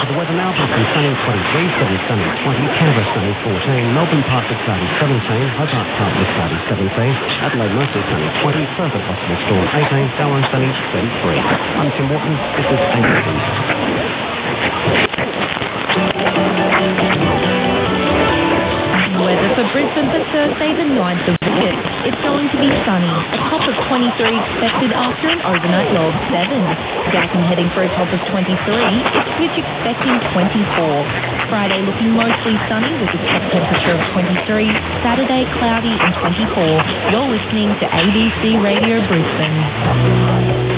to the weather now. Brisbane sunny 23, Sydney sunny 20, Canberra sunny 14, Melbourne partly cloudy 17, Hobart partly cloudy 17, Adelaide mostly sunny 20, Perth a possible storm 18, Darwin sunny 33. I'm Tim Wharton, this is ABC. Weather for Brisbane for Thursday the 9th of August. It's going to be sunny. A top of 23 expected after an overnight low of 7. Gatton heading for a top of 23. Ipswich expecting 24. Friday looking mostly sunny with a top temperature of 23. Saturday cloudy and 24. You're listening to ABC Radio Brisbane.